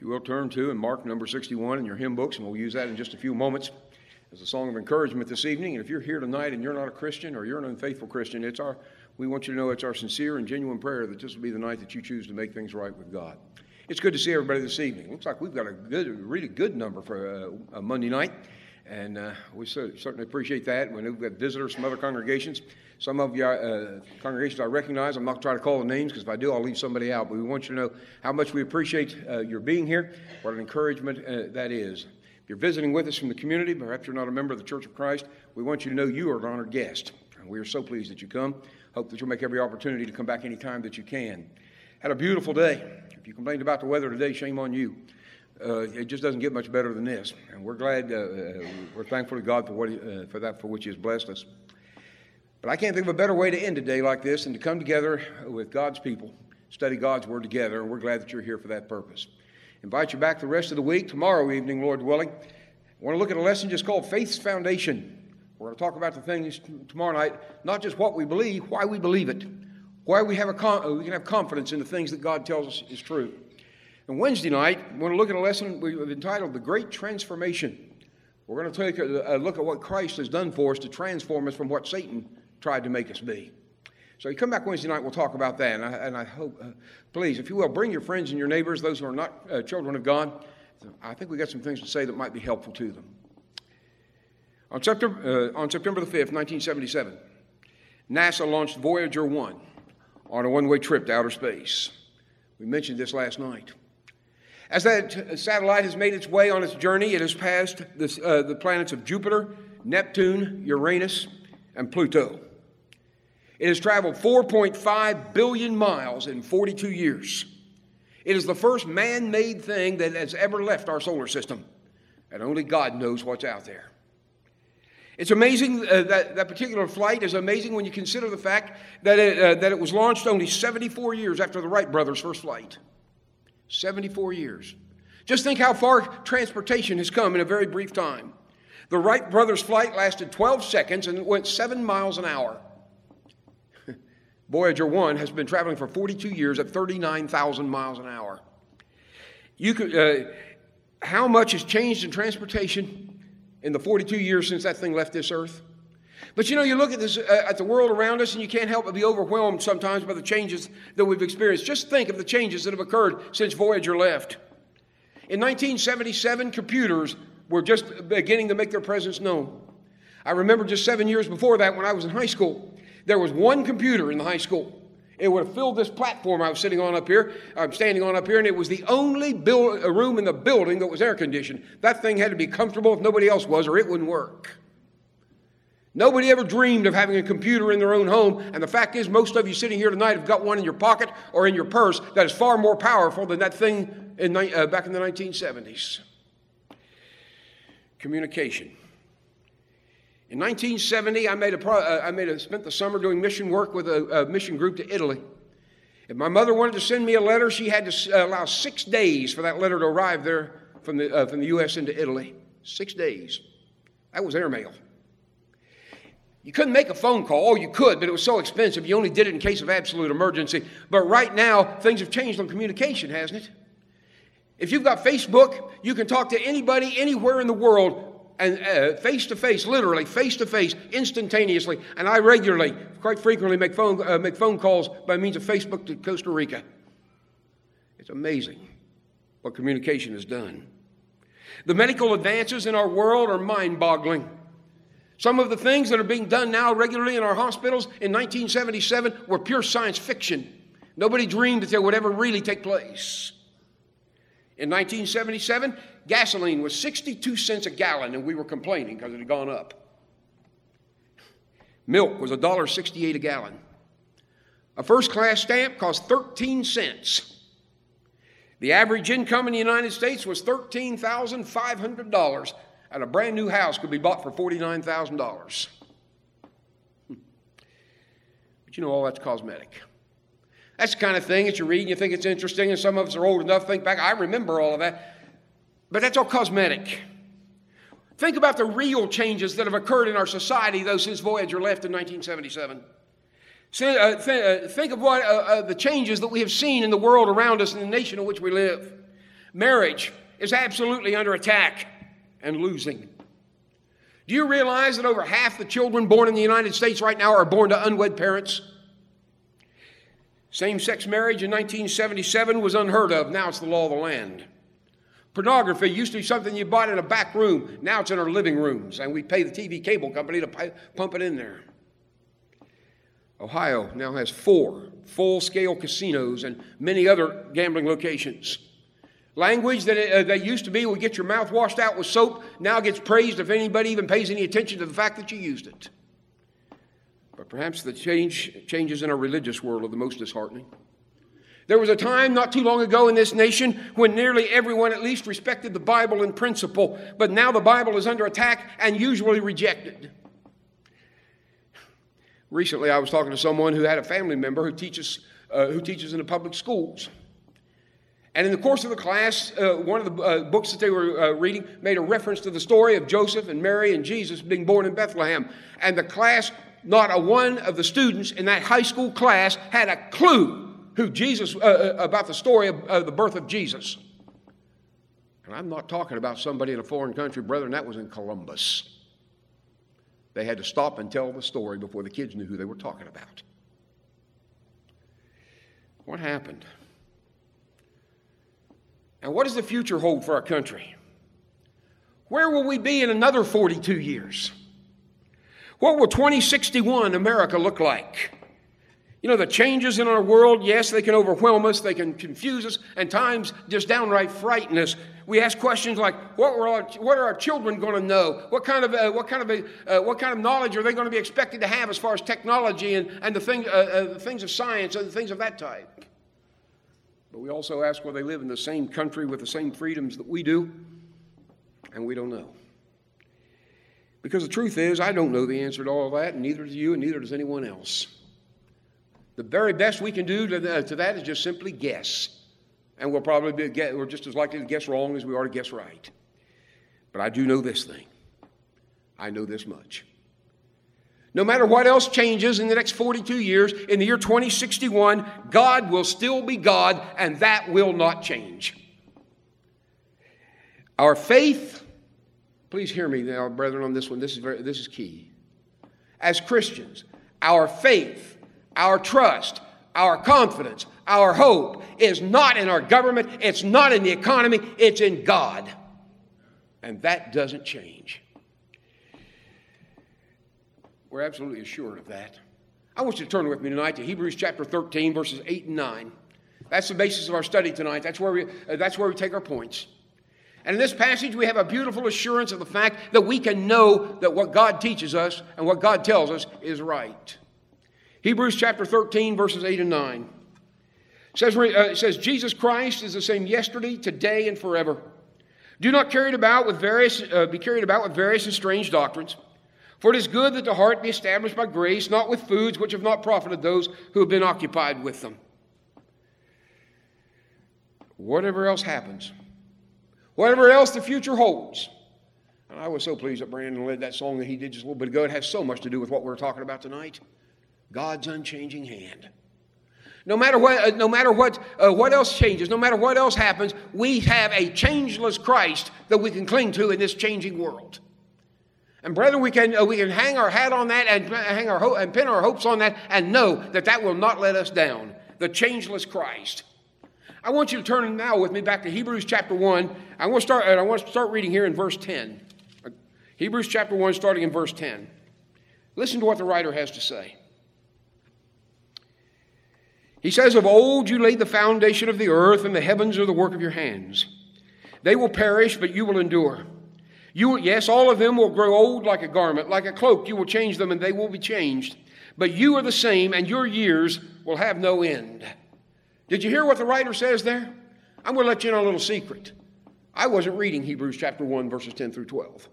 You will turn to and mark number 61 in your hymn books, and we'll use that in just a few moments as a song of encouragement this evening. And if you're here tonight and you're not a Christian or you're an unfaithful Christian, we want you to know it's our sincere and genuine prayer that this will be the night that you choose to make things right with God. It's good to see everybody this evening. Looks like we've got a really good number for a Monday night, and we certainly appreciate that. When we've got visitors from other congregations. Some of you congregations I recognize. I'm not going to try to call the names, because if I do, I'll leave somebody out. But we want you to know how much we appreciate your being here, what an encouragement that is. If you're visiting with us from the community, perhaps you're not a member of the Church of Christ, we want you to know you are an honored guest. And we are so pleased that you come. Hope that you'll make every opportunity to come back any time that you can. Had a beautiful day. If you complained about the weather today, shame on you. It just doesn't get much better than this. And we're glad, we're thankful to God for which He has blessed us. But I can't think of a better way to end a day like this than to come together with God's people, study God's Word together, and we're glad that you're here for that purpose. Invite you back the rest of the week, tomorrow evening, Lord willing. I want to look at a lesson just called Faith's Foundation. We're going to talk about the things tomorrow night, not just what we believe, why we believe it, why we can have confidence in the things that God tells us is true. And Wednesday night, we're going to look at a lesson we've entitled The Great Transformation. We're going to take a look at what Christ has done for us to transform us from what Satan tried to make us be. So you come back Wednesday night, we'll talk about that. And I hope, please, if you will, bring your friends and your neighbors, those who are not children of God. I think we got some things to say that might be helpful to them. On September the 5th, 1977, NASA launched Voyager 1 on a one-way trip to outer space. We mentioned this last night. As that satellite has made its way on its journey, it has passed the planets of Jupiter, Neptune, Uranus, and Pluto. It has traveled 4.5 billion miles in 42 years. It is the first man-made thing that has ever left our solar system, and only God knows what's out there. It's amazing, that particular flight is amazing when you consider the fact that it was launched only 74 years after the Wright brothers' first flight. 74 years. Just think how far transportation has come in a very brief time. The Wright brothers' flight lasted 12 seconds and it went 7 miles an hour. Voyager 1 has been traveling for 42 years at 39,000 miles an hour. How much has changed in transportation in the 42 years since that thing left this earth? But you know, you look at this at the world around us, and you can't help but be overwhelmed sometimes by the changes that we've experienced. Just think of the changes that have occurred since Voyager left. In 1977, computers were just beginning to make their presence known. I remember just 7 years before that, when I was in high school, there was one computer in the high school. It would have filled this platform I'm standing on up here, and it was the only room in the building that was air conditioned. That thing had to be comfortable if nobody else was, or it wouldn't work. Nobody ever dreamed of having a computer in their own home, and the fact is, most of you sitting here tonight have got one in your pocket or in your purse that is far more powerful than that thing back in the 1970s. Communication. In 1970, I spent the summer doing mission work with a mission group to Italy. If my mother wanted to send me a letter, she had to allow 6 days for that letter to arrive there from the U.S. into Italy. 6 days. That was airmail. You couldn't make a phone call. Oh, you could, but it was so expensive. You only did it in case of absolute emergency. But right now, things have changed on communication, hasn't it? If you've got Facebook, you can talk to anybody anywhere in the world, and face-to-face, literally face-to-face, instantaneously. And I regularly, quite frequently, make phone calls by means of Facebook to Costa Rica. It's amazing what communication has done. The medical advances in our world are mind-boggling. Some of the things that are being done now regularly in our hospitals in 1977 were pure science fiction. Nobody dreamed that they would ever really take place. In 1977, gasoline was 62 cents a gallon, and we were complaining because it had gone up. Milk was $1.68 a gallon. A first-class stamp cost 13 cents. The average income in the United States was $13,500, and a brand new house could be bought for $49,000. But you know, all that's cosmetic. That's the kind of thing that you read and you think it's interesting, and some of us are old enough to think back, I remember all of that. But that's all cosmetic. Think about the real changes that have occurred in our society, though, since Voyager left in 1977. Think of what the changes that we have seen in the world around us and the nation in which we live. Marriage is absolutely under attack and losing. Do you realize that over half the children born in the United States right now are born to unwed parents? Same-sex marriage in 1977 was unheard of. Now it's the law of the land. Pornography used to be something you bought in a back room. Now it's in our living rooms, and we pay the TV cable company to pump it in there. Ohio now has 4 full-scale casinos and many other gambling locations. Language that used to be would get your mouth washed out with soap now gets praised if anybody even pays any attention to the fact that you used it. But perhaps the changes in our religious world are the most disheartening. There was a time not too long ago in this nation when nearly everyone at least respected the Bible in principle, but now the Bible is under attack and usually rejected. Recently, I was talking to someone who had a family member who teaches in the public schools. And in the course of the class, one of the books that they were reading made a reference to the story of Joseph and Mary and Jesus being born in Bethlehem. And the class, not a one of the students in that high school class had a clue about the story of the birth of Jesus. And I'm not talking about somebody in a foreign country, brethren. That was in Columbus. They had to stop and tell the story before the kids knew who they were talking about. What happened? And what does the future hold for our country? Where will we be in another 42 years? What will 2061 America look like? You know, the changes in our world, yes, they can overwhelm us, they can confuse us, and times just downright frighten us. We ask questions like, what are our children going to know? What kind of knowledge are they going to be expected to have as far as technology and the things of science and the things of that type? But we also ask whether they live in the same country with the same freedoms that we do, and we don't know. Because the truth is, I don't know the answer to all of that, and neither do you, and neither does anyone else. The very best we can do to that is just simply guess. And we're just as likely to guess wrong as we are to guess right. But I do know this thing. I know this much. No matter what else changes in the next 42 years, in the year 2061, God will still be God, and that will not change. Our faith, please hear me now, brethren, on this one. This is key. As Christians, our faith, our trust, our confidence, our hope is not in our government, it's not in the economy, it's in God. And that doesn't change. We're absolutely assured of that. I want you to turn with me tonight to Hebrews chapter 13, verses 8 and 9. That's the basis of our study tonight. That's where we take our points. And in this passage, we have a beautiful assurance of the fact that we can know that what God teaches us and what God tells us is right. Hebrews chapter 13, verses 8 and 9. It says, Jesus Christ is the same yesterday, today, and forever. Do not be carried about with various and strange doctrines. For it is good that the heart be established by grace, not with foods which have not profited those who have been occupied with them. Whatever else happens, whatever else the future holds. And I was so pleased that Brandon led that song that he did just a little bit ago. It has so much to do with what we're talking about tonight. God's unchanging hand. No matter what else changes, no matter what else happens, we have a changeless Christ that we can cling to in this changing world. And brethren, we can hang our hat on that and pin our hopes on that and know that that will not let us down. The changeless Christ. I want you to turn now with me back to Hebrews chapter 1. I want to start reading here in verse 10. Hebrews chapter 1, starting in verse 10. Listen to what the writer has to say. He says, of old you laid the foundation of the earth, and the heavens are the work of your hands. They will perish, but you will endure. Yes, all of them will grow old like a garment, like a cloak. You will change them, and they will be changed. But you are the same, and your years will have no end. Did you hear what the writer says there? I'm going to let you in on a little secret. I wasn't reading Hebrews chapter 1, verses 10 through 12.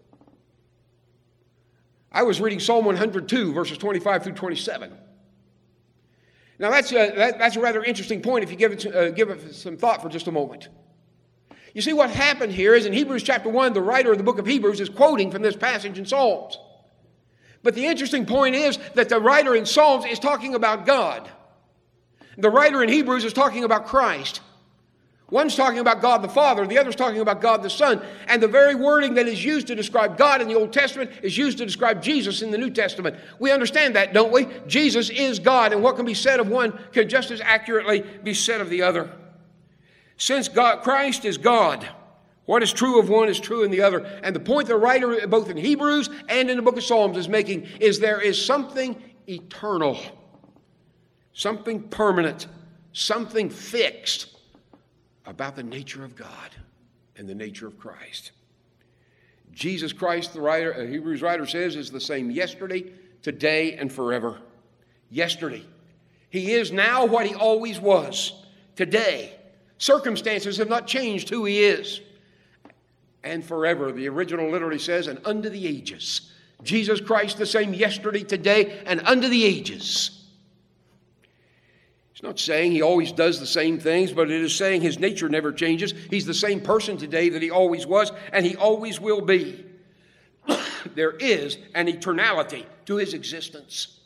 I was reading Psalm 102, verses 25 through 27. Now, that's a rather interesting point if you give it some thought for just a moment. You see, what happened here is in Hebrews chapter 1, the writer of the book of Hebrews is quoting from this passage in Psalms. But the interesting point is that the writer in Psalms is talking about God. The writer in Hebrews is talking about Christ. One's talking about God the Father, the other's talking about God the Son. And the very wording that is used to describe God in the Old Testament is used to describe Jesus in the New Testament. We understand that, don't we? Jesus is God, and what can be said of one can just as accurately be said of the other. Since Christ is God, what is true of one is true in the other. And the point the writer, both in Hebrews and in the book of Psalms, is making is there is something eternal, something permanent, something fixed about the nature of God and the nature of Christ. Jesus Christ, the Hebrews writer says, is the same yesterday, today, and forever. Yesterday. He is now what he always was. Today. Circumstances have not changed who he is. And forever. The original literally says, and unto the ages. Jesus Christ the same yesterday, today, and unto the ages. It's not saying he always does the same things, but it is saying his nature never changes. He's the same person today that he always was, and he always will be. There is an eternality to his existence.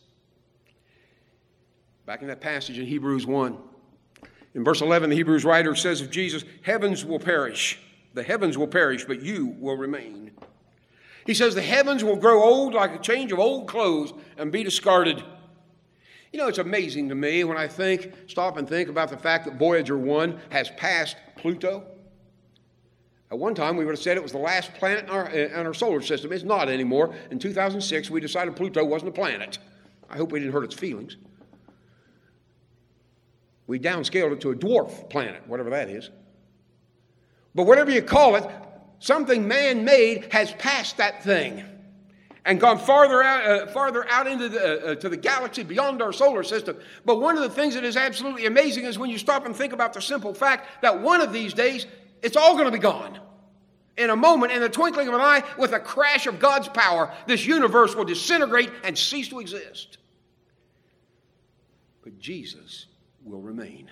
Back in that passage in Hebrews 1, in verse 11, the Hebrews writer says of Jesus, heavens will perish. The heavens will perish, but you will remain. He says the heavens will grow old like a change of old clothes and be discarded. You know, it's amazing to me when I stop and think about the fact that Voyager 1 has passed Pluto. At one time, we would have said it was the last planet in our solar system. It's not anymore. In 2006, we decided Pluto wasn't a planet. I hope we didn't hurt its feelings. We downscaled it to a dwarf planet, whatever that is. But whatever you call it, something man-made has passed that thing and gone farther out into to the galaxy beyond our solar system. But one of the things that is absolutely amazing is when you stop and think about the simple fact that one of these days, it's all going to be gone. In a moment, in the twinkling of an eye, with a crash of God's power, this universe will disintegrate and cease to exist. But Jesus will remain.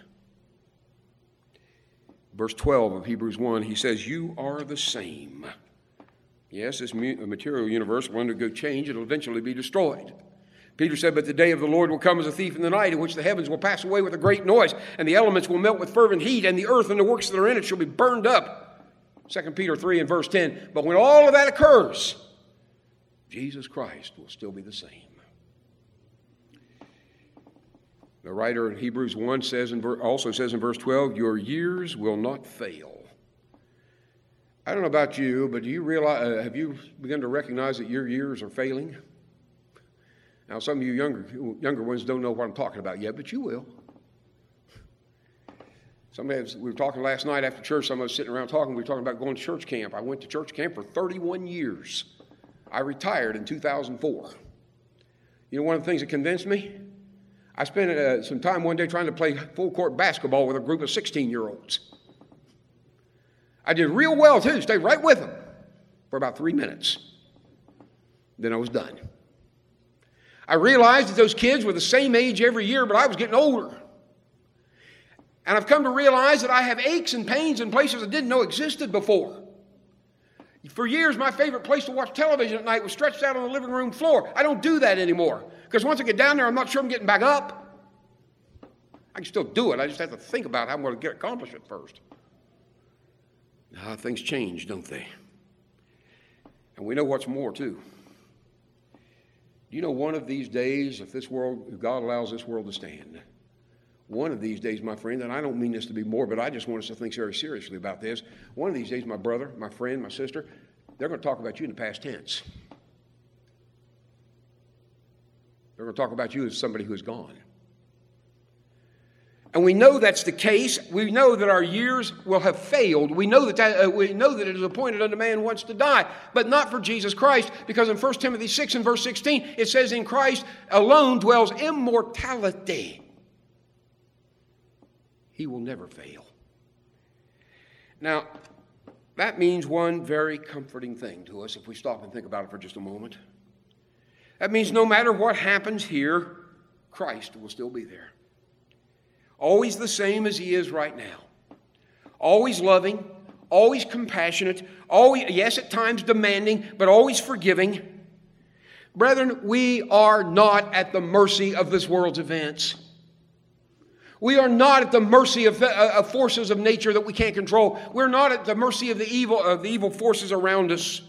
Verse 12 of Hebrews 1, he says, you are the same. Yes, this material universe will undergo change. It will eventually be destroyed. Peter said, but the day of the Lord will come as a thief in the night, in which the heavens will pass away with a great noise, and the elements will melt with fervent heat, and the earth and the works that are in it shall be burned up. 2 Peter 3 and verse 10. But when all of that occurs, Jesus Christ will still be the same. The writer in Hebrews 1 also says in verse 12, your years will not fail. I don't know about you, but do you realize, have you begun to recognize that your years are failing? Now, some of you younger ones don't know what I'm talking about yet, but you will. We were talking last night after church, some of us sitting around talking, we were talking about going to church camp. I went to church camp for 31 years. I retired in 2004. You know one of the things that convinced me? I spent some time one day trying to play full-court basketball with a group of 16-year-olds. I did real well, too. Stayed right with them for about 3 minutes. Then I was done. I realized that those kids were the same age every year, but I was getting older. And I've come to realize that I have aches and pains in places I didn't know existed before. For years, my favorite place to watch television at night was stretched out on the living room floor. I don't do that anymore, because once I get down there, I'm not sure I'm getting back up. I can still do it. I just have to think about how I'm going to accomplish it first. Things change, don't they? And we know what's more, too. Do you know one of these days, if God allows this world to stand, one of these days, my friend, and I don't mean this to be morbid, I just want us to think very seriously about this. One of these days, my brother, my friend, my sister, they're going to talk about you in the past tense. They're going to talk about you as somebody who is gone. And we know that's the case. We know that our years will have failed. We know that it is appointed unto man once to die, but not for Jesus Christ, because in 1 Timothy 6 and verse 16, it says, in Christ alone dwells immortality. He will never fail. Now, that means one very comforting thing to us if we stop and think about it for just a moment. That means no matter what happens here, Christ will still be there. Always the same as he is right now. Always loving, always compassionate, always, yes, at times demanding, but always forgiving. Brethren, we are not at the mercy of this world's events. We are not at the mercy of forces of nature that we can't control. We're not at the mercy of the evil forces around us.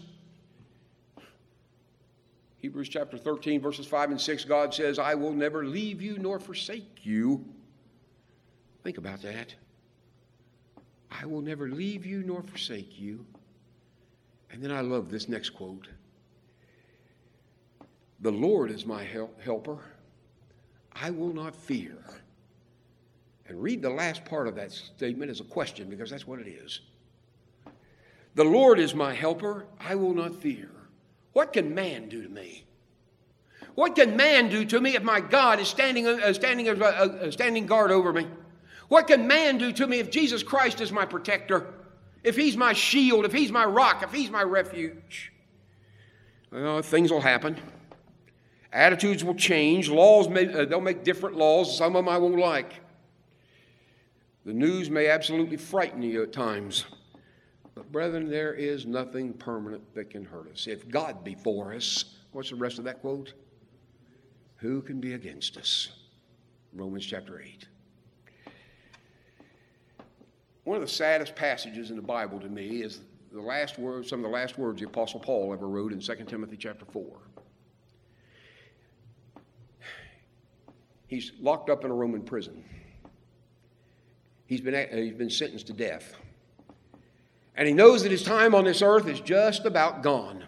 Hebrews chapter 13, verses 5 and 6, God says, I will never leave you nor forsake you. Think about that. I will never leave you nor forsake you. And then I love this next quote. The Lord is my helper. I will not fear. And read the last part of that statement as a question, because that's what it is. The Lord is my helper. I will not fear. What can man do to me? What can man do to me if my God is standing guard over me? What can man do to me if Jesus Christ is my protector? If he's my shield, if he's my rock, if he's my refuge? Well, things will happen. Attitudes will change. Laws, they'll make different laws. Some of them I won't like. The news may absolutely frighten you at times. But brethren, there is nothing permanent that can hurt us. If God be for us, what's the rest of that quote? Who can be against us? Romans chapter 8. One of the saddest passages in the Bible to me is the last words, some of the last words the Apostle Paul ever wrote in 2 Timothy chapter 4. He's locked up in a Roman prison. He's been sentenced to death. And he knows that his time on this earth is just about gone.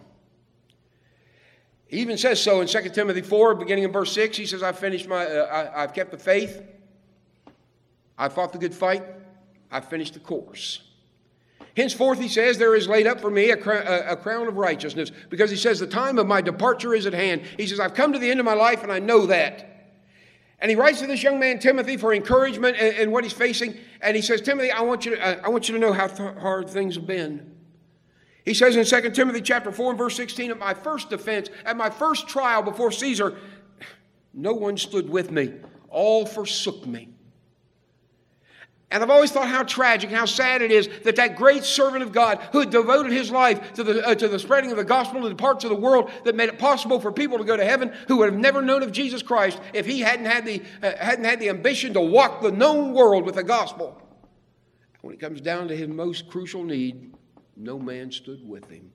He even says so in 2 Timothy 4, beginning in verse 6. He says, I've kept the faith. I've fought the good fight. I've finished the course. Henceforth, he says, there is laid up for me a crown of righteousness. Because he says, the time of my departure is at hand. He says, I've come to the end of my life, and I know that. And he writes to this young man, Timothy, for encouragement in what he's facing. And he says, Timothy, I want you to know how hard things have been. He says in 2 Timothy chapter 4 and verse 16, at my first defense, at my first trial before Caesar, no one stood with me. All forsook me. And I've always thought how tragic, how sad it is that that great servant of God who had devoted his life to the spreading of the gospel to the parts of the world that made it possible for people to go to heaven who would have never known of Jesus Christ if he hadn't had the ambition to walk the known world with the gospel. When it comes down to his most crucial need, no man stood with him.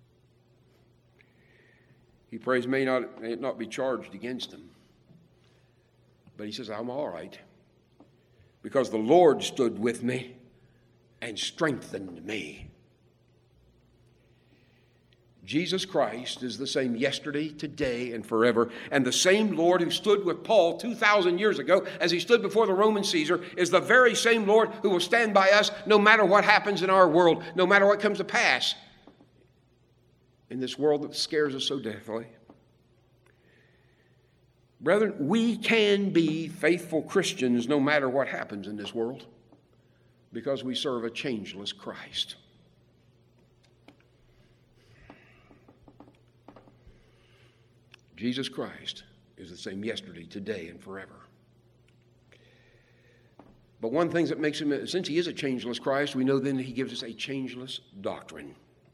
He prays may not be charged against him. But he says, I'm all right. Because the Lord stood with me and strengthened me. Jesus Christ is the same yesterday, today, and forever. And the same Lord who stood with Paul 2,000 years ago as he stood before the Roman Caesar is the very same Lord who will stand by us no matter what happens in our world, no matter what comes to pass in this world that scares us so deathly. Brethren, we can be faithful Christians no matter what happens in this world because we serve a changeless Christ. Jesus Christ is the same yesterday, today, and forever. But one thing that makes him, since he is a changeless Christ, we know then that he gives us a changeless doctrine.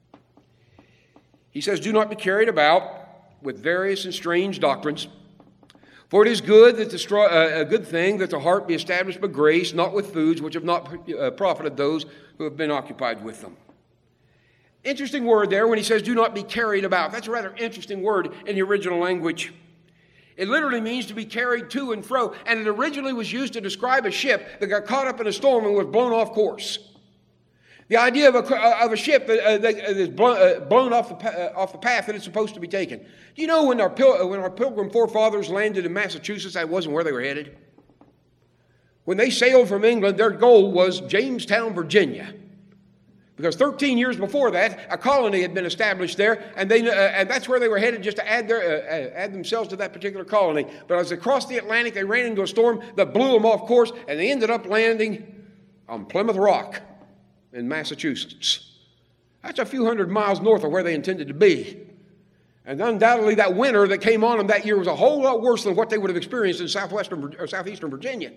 He says, do not be carried about with various and strange doctrines. For it is good that a good thing that the heart be established by grace, not with foods which have not profited those who have been occupied with them. Interesting word there when he says, do not be carried about. That's a rather interesting word in the original language. It literally means to be carried to and fro, and it originally was used to describe a ship that got caught up in a storm and was blown off course. The idea of a ship that is blown off the path that it's supposed to be taken. Do you know when our Pilgrim forefathers landed in Massachusetts, that wasn't where they were headed? When they sailed from England, their goal was Jamestown, Virginia. Because 13 years before that, a colony had been established there, and that's where they were headed just to add themselves to that particular colony. But as they crossed the Atlantic, they ran into a storm that blew them off course, and they ended up landing on Plymouth Rock in Massachusetts. That's a few hundred miles north of where they intended to be. And undoubtedly that winter that came on them that year was a whole lot worse than what they would have experienced in southeastern Virginia.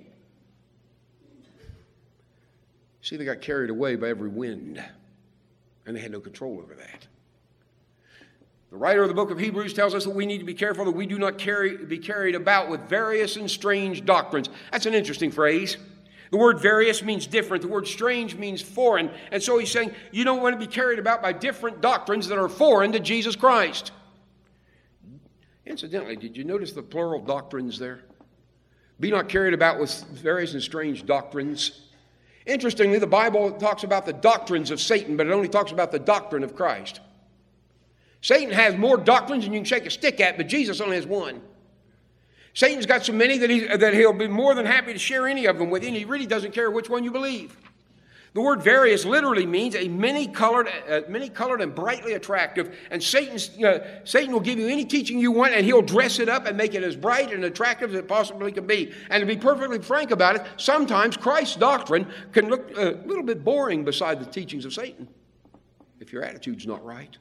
See, they got carried away by every wind, and they had no control over that. The writer of the book of Hebrews tells us that we need to be careful that we do not be carried about with various and strange doctrines. That's an interesting phrase. The word various means different. The word strange means foreign. And so he's saying you don't want to be carried about by different doctrines that are foreign to Jesus Christ. Incidentally, did you notice the plural doctrines there? Be not carried about with various and strange doctrines. Interestingly, the Bible talks about the doctrines of Satan, but it only talks about the doctrine of Christ. Satan has more doctrines than you can shake a stick at, but Jesus only has one. Satan's got so many that he'll be more than happy to share any of them with you, and he really doesn't care which one you believe. The word various literally means a many-colored and brightly attractive. And Satan will give you any teaching you want, and he'll dress it up and make it as bright and attractive as it possibly can be. And to be perfectly frank about it, sometimes Christ's doctrine can look a little bit boring beside the teachings of Satan, if your attitude's not right.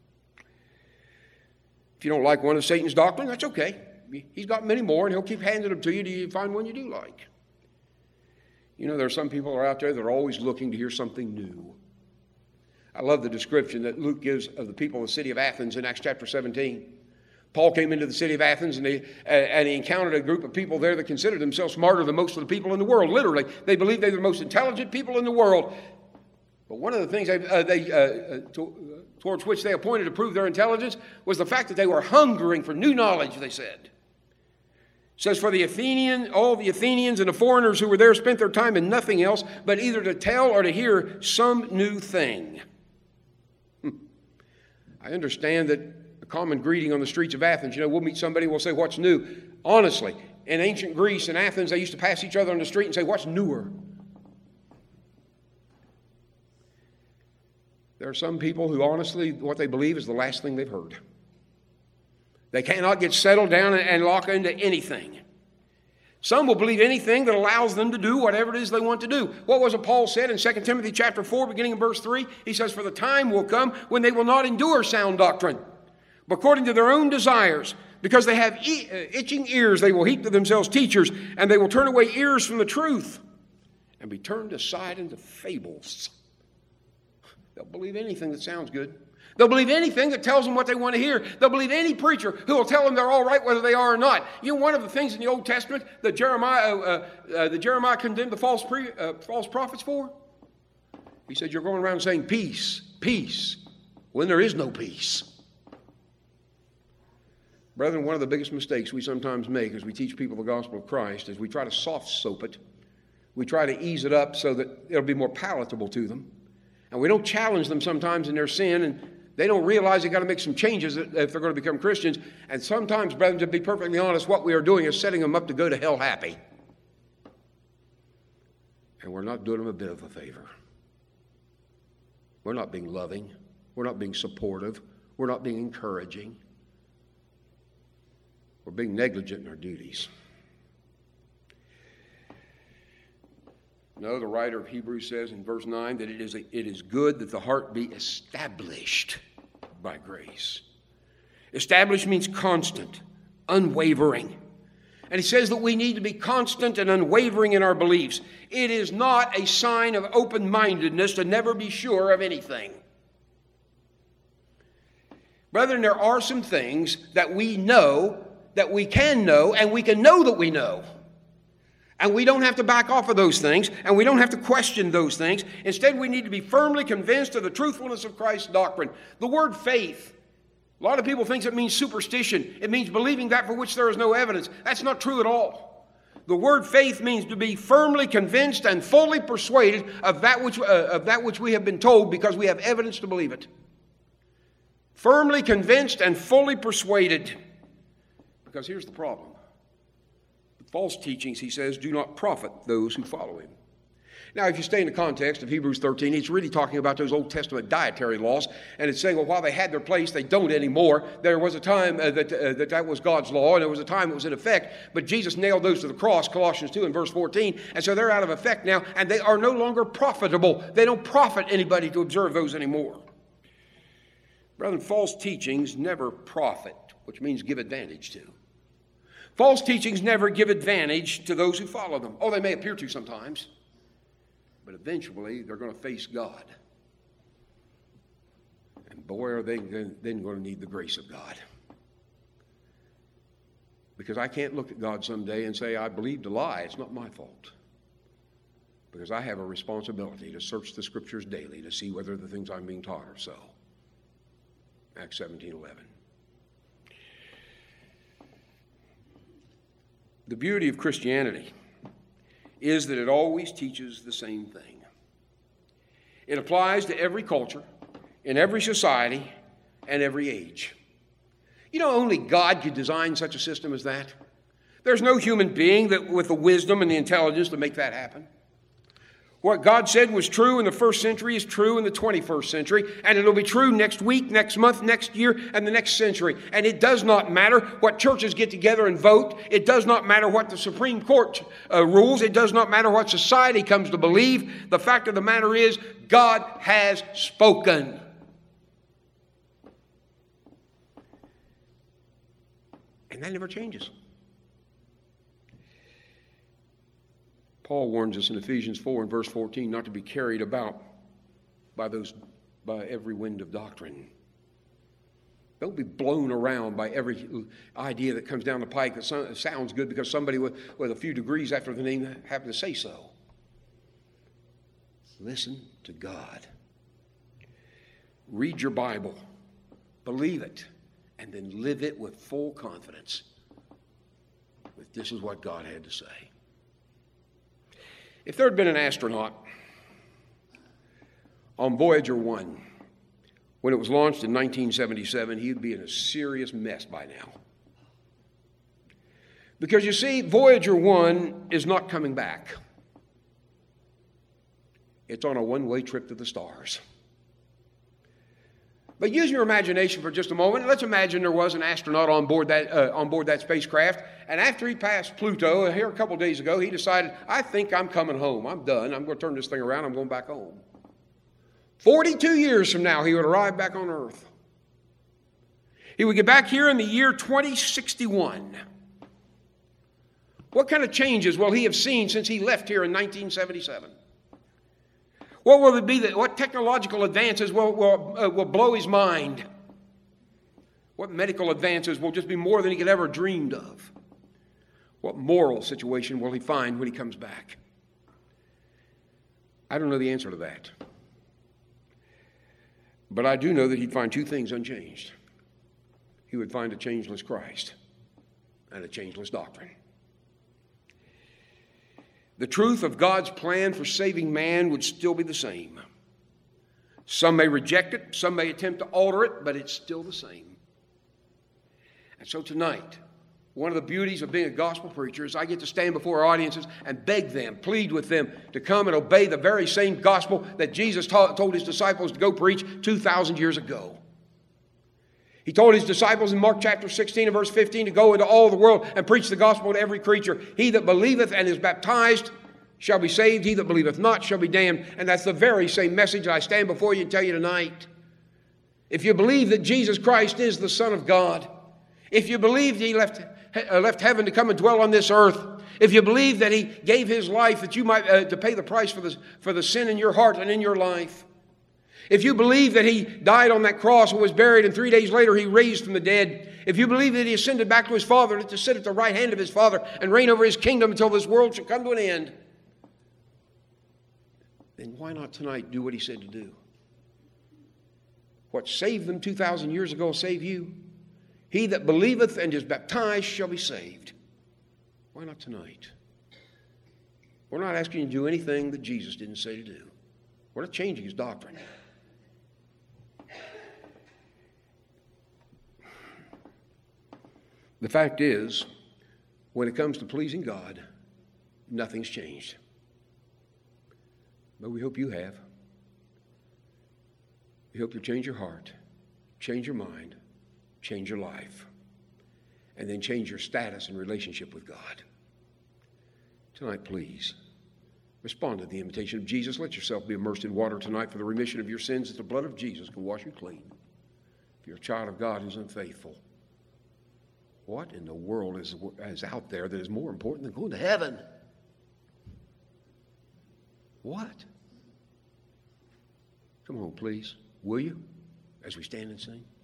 If you don't like one of Satan's doctrines, that's okay. He's got many more, and he'll keep handing them to you till you find one you do like. You know, there are some people out there that are always looking to hear something new. I love the description that Luke gives of the people of the city of Athens in Acts chapter 17. Paul came into the city of Athens, and he encountered a group of people there that considered themselves smarter than most of the people in the world. Literally, they believed they were the most intelligent people in the world. But one of the things towards which they appointed to prove their intelligence was the fact that they were hungering for new knowledge, they said. It says, for all the Athenians and the foreigners who were there spent their time in nothing else but either to tell or to hear some new thing. I understand that a common greeting on the streets of Athens, we'll meet somebody, we'll say, what's new? Honestly, in ancient Greece and Athens, they used to pass each other on the street and say, what's newer? There are some people who honestly, what they believe is the last thing they've heard. They cannot get settled down and lock into anything. Some will believe anything that allows them to do whatever it is they want to do. What was it Paul said in 2 Timothy chapter 4, beginning in verse 3? He says, for the time will come when they will not endure sound doctrine, but according to their own desires, because they have itching ears, they will heap to themselves teachers, and they will turn away ears from the truth and be turned aside into fables. They'll believe anything that sounds good. They'll believe anything that tells them what they want to hear. They'll believe any preacher who will tell them they're all right whether they are or not. One of the things in the Old Testament that Jeremiah condemned the false prophets for? He said, you're going around saying peace, peace, when there is no peace. Brethren, one of the biggest mistakes we sometimes make as we teach people the gospel of Christ is we try to soft soap it. We try to ease it up so that it'll be more palatable to them. And we don't challenge them sometimes in their sin, and they don't realize they've got to make some changes if they're going to become Christians. And sometimes, brethren, to be perfectly honest, what we are doing is setting them up to go to hell happy. And we're not doing them a bit of a favor. We're not being loving. We're not being supportive. We're not being encouraging. We're being negligent in our duties. No, the writer of Hebrews says in verse 9 that it is good that the heart be established by grace. Established means constant, unwavering. And he says that we need to be constant and unwavering in our beliefs. It is not a sign of open-mindedness to never be sure of anything. Brethren, there are some things that we know, that we can know, and we can know that we know. And we don't have to back off of those things, and we don't have to question those things. Instead, we need to be firmly convinced of the truthfulness of Christ's doctrine. The word faith, a lot of people think it means superstition. It means believing that for which there is no evidence. That's not true at all. The word faith means to be firmly convinced and fully persuaded of that which we have been told because we have evidence to believe it. Firmly convinced and fully persuaded. Because here's the problem. False teachings, he says, do not profit those who follow him. Now, if you stay in the context of Hebrews 13, it's really talking about those Old Testament dietary laws, and it's saying, well, while they had their place, they don't anymore. There was a time that was God's law, and there was a time it was in effect, but Jesus nailed those to the cross, Colossians 2 and verse 14, and so they're out of effect now, and they are no longer profitable. They don't profit anybody to observe those anymore. Brethren, false teachings never profit, which means give advantage to. False teachings never give advantage to those who follow them. Oh, they may appear to sometimes, but eventually they're going to face God. And boy, are they then going to need the grace of God. Because I can't look at God someday and say, I believed a lie. It's not my fault. because I have a responsibility to search the Scriptures daily to see whether the things I'm being taught are so. Acts 17:11. The beauty of Christianity is that it always teaches the same thing. It applies to every culture, in every society, and every age. You know, only God could design such a system as that. There's no human being that with the wisdom and the intelligence to make that happen. What God said was true in the first century is true in the 21st century, and it'll be true next week, next month, next year, and the next century. And it does not matter what churches get together and vote. It does not matter what the Supreme Court rules. It does not matter what society comes to believe. The fact of the matter is, God has spoken. And that never changes. Paul warns us in Ephesians 4 and verse 14 not to be carried about by every wind of doctrine. Don't be blown around by every idea that comes down the pike that sounds good because somebody with a few degrees after the name happened to say so. Listen to God. Read your Bible. Believe it. And then live it with full confidence. This is what God had to say. If there had been an astronaut on Voyager 1 when it was launched in 1977, he'd be in a serious mess by now. Because you see, Voyager 1 is not coming back. It's on a one-way trip to the stars. But use your imagination for just a moment. Let's imagine there was an astronaut on board that spacecraft, and after he passed Pluto here a couple days ago, he decided, I think I'm coming home. I'm done. I'm going to turn this thing around. I'm going back home. 42 years from now, he would arrive back on Earth. He would get back here in the year 2061. What kind of changes will he have seen since he left here in 1977? What will it be what technological advances will blow his mind? What medical advances will just be more than he could ever dreamed of? What moral situation will he find when he comes back? I don't know the answer to that. But I do know that he'd find two things unchanged. He would find a changeless Christ and a changeless doctrine. The truth of God's plan for saving man would still be the same. Some may reject it, some may attempt to alter it, but it's still the same. And so tonight, one of the beauties of being a gospel preacher is I get to stand before our audiences and beg them, plead with them to come and obey the very same gospel that Jesus told his disciples to go preach 2,000 years ago. He told his disciples in Mark chapter 16 and verse 15 to go into all the world and preach the gospel to every creature. He that believeth and is baptized shall be saved. He that believeth not shall be damned. And that's the very same message that I stand before you and tell you tonight. If you believe that Jesus Christ is the Son of God, if you believe that he left heaven to come and dwell on this earth, if you believe that he gave his life that you might to pay the price for the sin in your heart and in your life, if you believe that he died on that cross and was buried and 3 days later he raised from the dead, if you believe that he ascended back to his Father to sit at the right hand of his Father and reign over his kingdom until this world shall come to an end, then why not tonight do what he said to do? What saved them 2,000 years ago will save you. He that believeth and is baptized shall be saved. Why not tonight? We're not asking you to do anything that Jesus didn't say to do. We're not changing his doctrine. The fact is, when it comes to pleasing God, nothing's changed. But we hope you have. We hope you'll change your heart, change your mind, change your life, and then change your status and relationship with God. Tonight, please, respond to the invitation of Jesus. Let yourself be immersed in water tonight for the remission of your sins, that the blood of Jesus can wash you clean. If you're a child of God who's unfaithful, what in the world is out there that is more important than going to heaven? What? Come on, please. Will you? As we stand and sing.